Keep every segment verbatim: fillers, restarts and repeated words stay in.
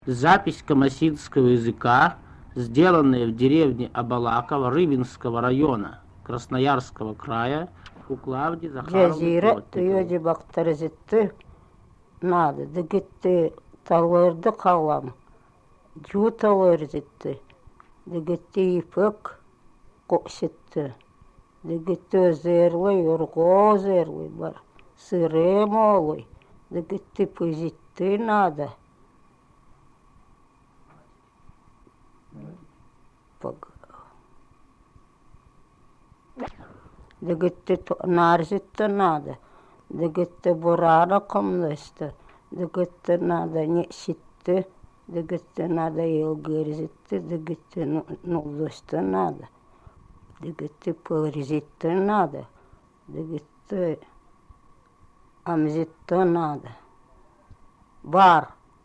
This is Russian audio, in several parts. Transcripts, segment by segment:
Запись камасинского языка, сделанная в деревне Абалаково Рыбинского района Красноярского края у Клавдии Захаровны Жазира Плотниковой. түйеде бақтар зетті нады дегетті талырды қалам жу талыр зетті дегетті ипек қосетті дегетті өзерлі үрғо өзерлі бар сыре молы дегетті пызетті нады дегетті нарзетті нады дегетті бурана комнысты дегетті нады не ситті дегетті нады елгерзетті дегетті нулдысты нады дегетті пырзетті нады дегетті амзетті нады бар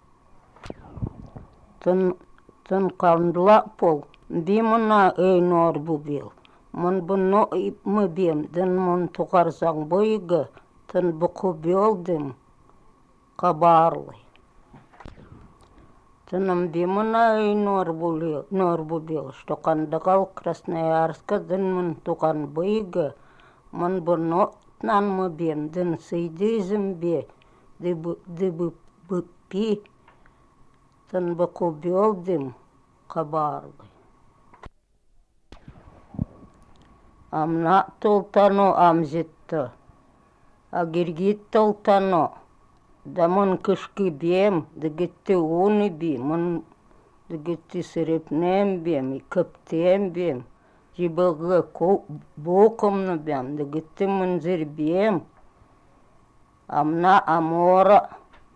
тын тын кандла пол бимуна эйнор бубил Мон бұны мы бем, дын мон туғарзаң бойғы, тын бұқы белдім қабарлы. Тыным бемуна ай нор бубел, что қандығал Красноярска дын мон туған бойғы, мон бұны тнан мы бем, дын сыйды зімбе, ды бұппи, тын бұқы белдім қабарлы. Амна толтано амзетті, агиргит толтано, да мон кышкы бем, дегетті уны би, мон дегетті сырепнем бем, и көптем бем, жибылғы боқымны бем, дегетті мынзір бем, амна амора,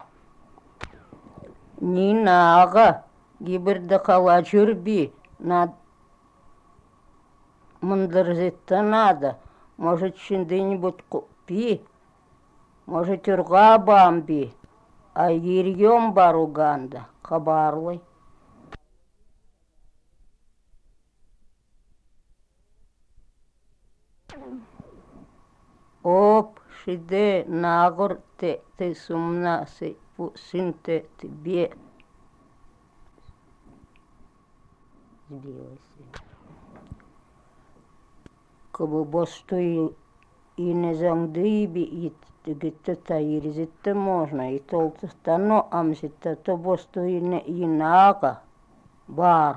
нина аға, гибірді қала жүрби, над Мандырзетті надо, может, что-нибудь купи, может, урга бамби, а ерьем баруганда, кабарлы. Оп, шиде, нагор, те, ты сумна, сын те, тебе. Сбилась. Кабы бостой и не заңдыйби и тегетті тайырзетті можно, и толтыстано амзетті то бостой не инага бар.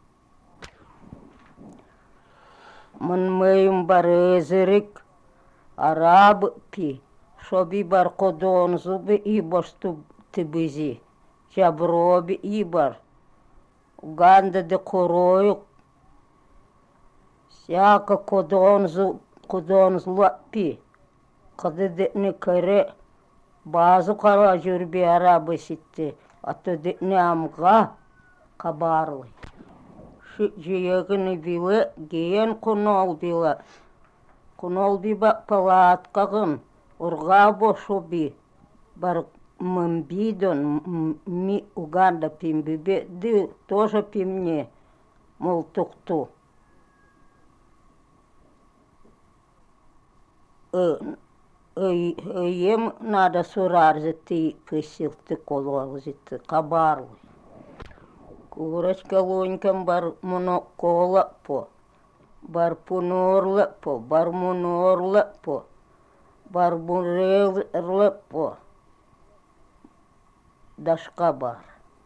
Мын мэйм бар өзірік, араб пи, шоби бар кодон зубы и босту тибизи, жаброби и бар, уганда де коройық, Всяка кодонзу кодонзу лапи, кады детне кыре базу кара жүрби арабы ситти, аты детне амга кабарлы. Жиегіні биле, гейен кунол биле, кунол биба палаткағын, урга бошо би, бар мымбидон, ми уганда пимбибе, ди тоже пимне, мол тукту. Ем надо сурар зетти пысилты колол зетти кабарлы. Курочка лонькам бар муно кола по, бар пунорлы по, бар мунорлы по, бар бурелы по, дашка бар.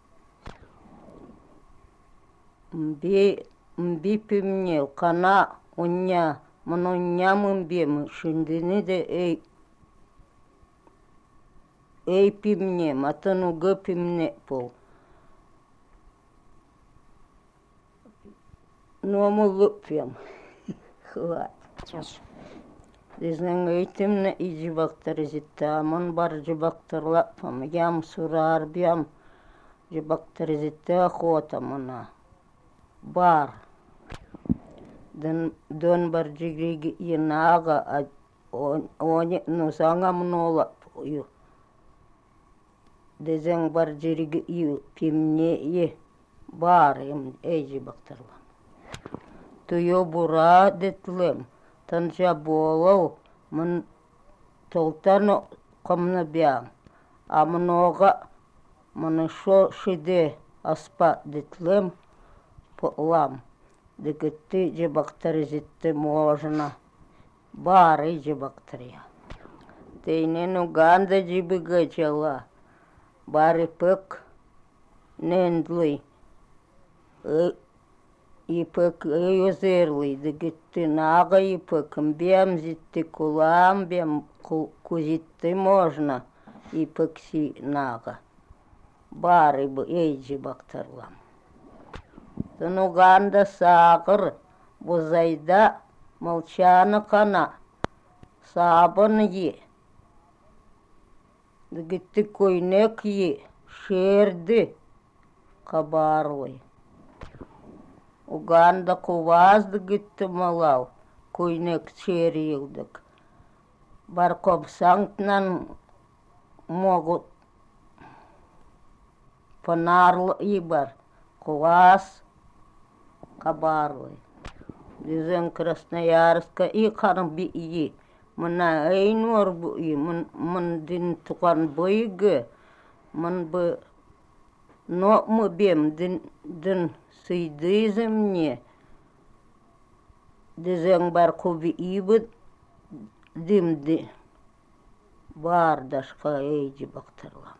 Мби, мби пимнел, кана уня, Мано нямым бем, шындыны де эй, эй пимне, матану га пимне пол. Ному лупем. Хват. Дезнен эйтимне и жибактар зитта, аман бар жибактар лапам, ям сурар бям, жибактар зитта охота мана. Бар. Дон бар жигриги инага, они нусанга мнола пою. Дезен бар жириги и пимне и бар им эйжи бактарла. Туyo бура детлем, танжа болов, мын толтано комна бям, а много Маны шо шиде аспа дитлем полам. Дегетти же бактеризитте можно. Бары же бактерия. Тейнен Уганда жибига чала. Бары пек нендлый. Ипек юзерлый. Дегетти нага ипек. Бем зитти кулам, бем кузитти можно. Ипек си нага. Бары бы эйджи бактерлам. Тен Уганда сагыр. Бузайда молчана кана. Сабын е. Дегетти койнек е. Шерди. Кабарлый. Уганда куваз дегетти малау. Койнек шерилдик. Бар кобсаңтнан могут понарлы и бар. Куваз кабарлый. Дизен Красноярска и карби и. Мына эйнор бу и. Мын дин туган бойге. Мын бы но мы бем дин дин сыйдызым мне. Дизен бар куби и бы димди. Бар дашка эйджи бактерлам.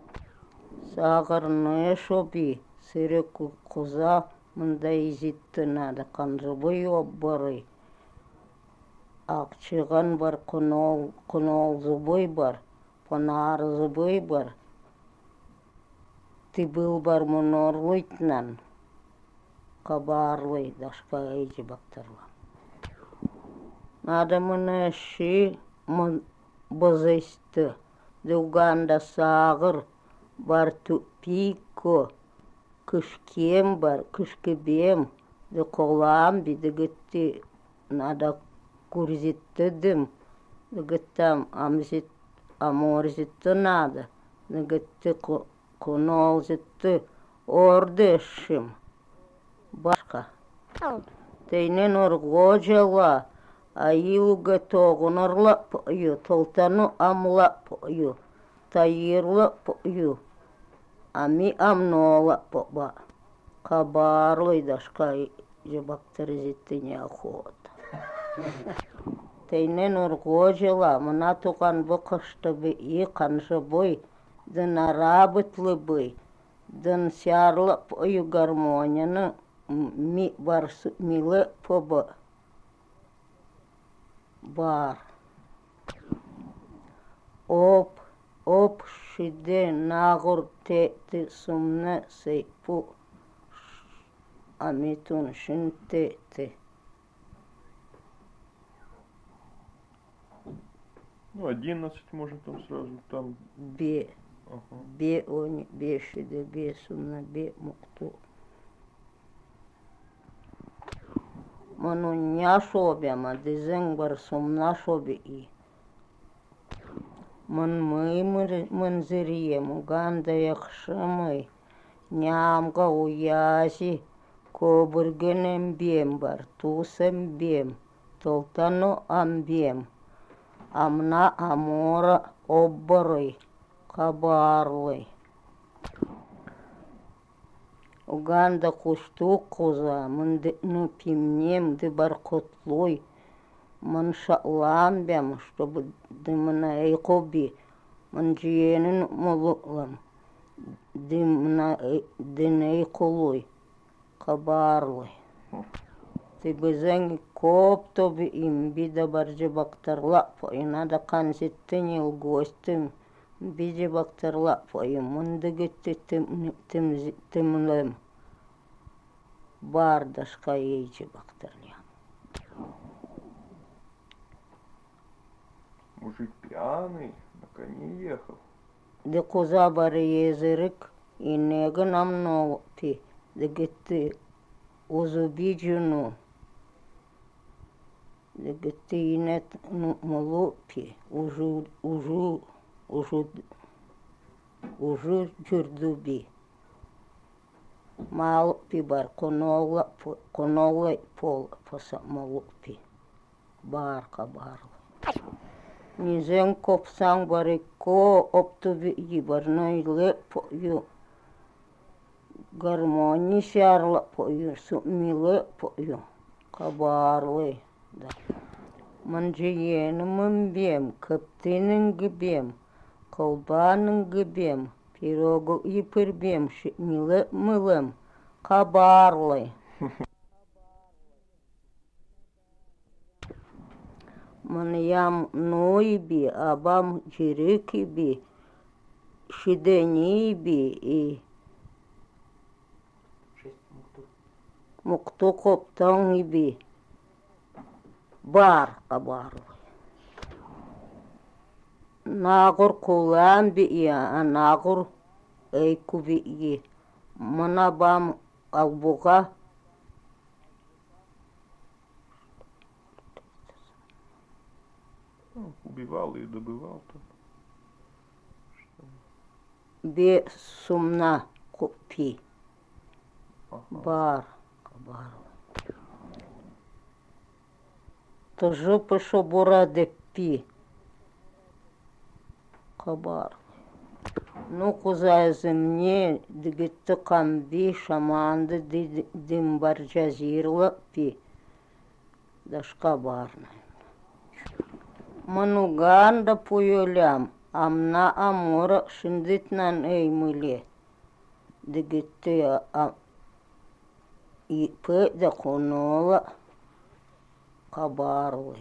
Сағырны шоби. Сиреку куза. Мында изитті нада қанжыбой оббары. Ақчыған бар, құнол зубой бар, понар зубой бар. Тибыл бар мұнорлыйтнан. Кабарлый, дашка эйджи бактарлам. Нада мұны ши мұн бозысты. Дуганда сағыр бар тупико. Кышкем бар, кышкебем, де колам бидегетти нада курзиттедим, дегеттам амзит аморзитты нада, дегетти конолзитты ордешим. Башка. Тейнен оргожала, айылга тоғынырла пойу, толтану амла пойу, тайырла пойу. Ами амнола поба. Кабарлый дашка же бактеризитти неохота. Тейнен ургожила, мына туған бұқышты бы и қанжы бой, дын арабытлы бой, дын сярлы пойу гармонияны ми барсы милы поба. Бар. Оп. Оп шиде нағыр те-те сумны сейпу. Амитун шин те-те. Ну, одиннадцать может там сразу, там... Бе. Ага. Бе они, бе шиде, бе сумна, бе мукту. Ману ня шоби, ама дизен бар сумна шоби и. Мын мый мынзырием, Уганда яқшымый, нямға уязи, көбіргенем бем бар, тусем бем, толтану амбем, амна амора оббырый, кабарлый. Уганда кушту куза, мындыны пимнем, ды бар котлой, Ман шаламбям, чтобы дымна эйкоби, ман жиенин молулам, дымна дыней колой, кабарлой. Ты бізен коп тоби им бида баржы бактарла поина да канзиттен ел гостым, биде бактарла поим, мынды гетте тымлым, бардашка ейджи бактарлям. Мужик пьяный, на коне ехал. De коза бары езерик, и нега нам нови, де гетте озубиджуну, де гетте инет молопи, ужу, ужу, ужу, ужу джурдуби. Малопи бар, конола, конола пол, поса малопи, барка барла. Низен копсаң бари ко оптуби ибарной лепо ю. гармони шарла пою, сумилы пою, кабарлы. Да. Манжиенымын бем, көптенің гібем, колбаның гібем, пирогу ипыр бем, шимилы мылым, кабарлы. Маньям нойби, абам жирикиби, шидениби и мукту коптонгиби, бар кабарлы. Нагур куламби я, а нагур эйкуби и манабам албуга. Убивал и добывал там. Бе сумна купи. Ага. Бар кабарлы. Тоже пошо бораде пи. Кабар. Ну, кузай земне, дигитто камби, шаманды, димбарджазирла пи. Даш кабарна. Мануганда пуюлям, амна амора шиндитнан эймыле. Дигитто и пэ да кунола кабарлы.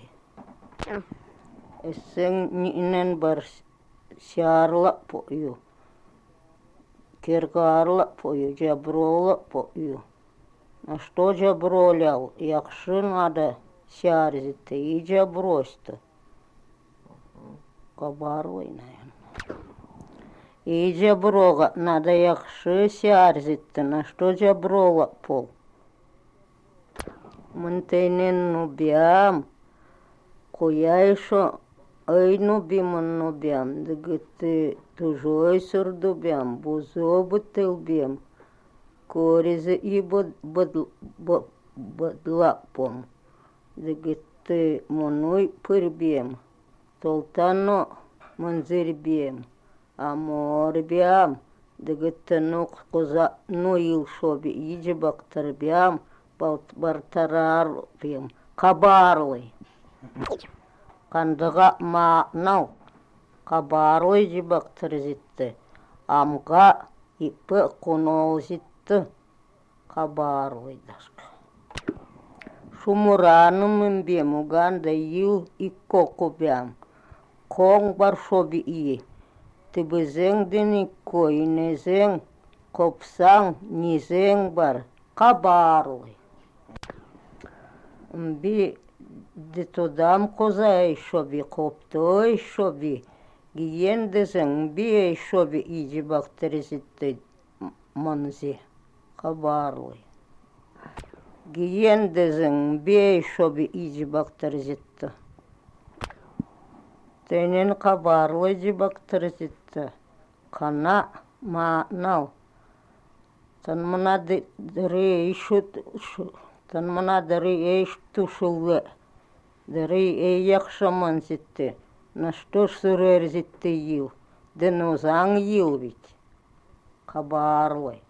Эсен нинен бар сярла пою. Киргарла пою, жаброла пою. На что жабролял? Якши надо сярзить, и жабрось-то. Кабарлы, наверное. И жаброга надо якши сярзить-то. На что жаброла пол? Мантейнен нубям, кояйшо ай нубиман нубям, дагыты тужой сурдубям, бузобытылбем, коризе и бадлапом, дагыты монуй пырбем, толтано манзырбем, аморбям, дагыты нук коза нуил шоби, иджи бактарбям, бартарарбем, кабарлы. Кандыға мағнау, кабарлы жібақтыр зетті, амға ипі құнол зетті, кабарлы дашқа. Шумураным бем, уганда ил икко кубям, коң бар шоби ие, тібізең ден икко, инезең, копсаң, незең бар, кабарлы. Би дитодам козай шоби, коптой шоби, гиендезең бей шоби иджи бактеризитты манзи, кабарлы. Гиендезең бей шоби иджи бактеризитты. Тенен кабарлы иджи бактеризитты. Кана маанал. Тан мана дыры ишут Тан мана дыры эйш тушулы, дыры эй яқшаман зетті, на что сұрер зетті ел, дін озаң ел бит, кабарлы.